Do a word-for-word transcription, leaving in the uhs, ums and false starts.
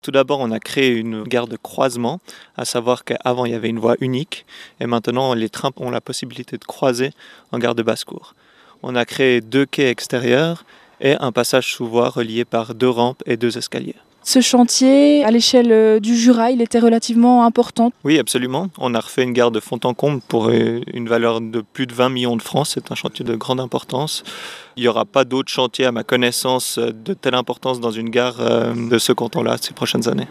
Tout d'abord, on a créé une gare de croisement, à savoir qu'avant il y avait une voie unique et maintenant les trains ont la possibilité de croiser en gare de basse-cour. On a créé deux quais extérieurs et un passage sous voie relié par deux rampes et deux escaliers. Ce chantier, à l'échelle du Jura, il était relativement important. Oui, absolument. On a refait une gare de fond en comble pour une valeur de plus de vingt millions de francs. C'est un chantier de grande importance. Il n'y aura pas d'autres chantiers, à ma connaissance, de telle importance dans une gare de ce canton-là ces prochaines années.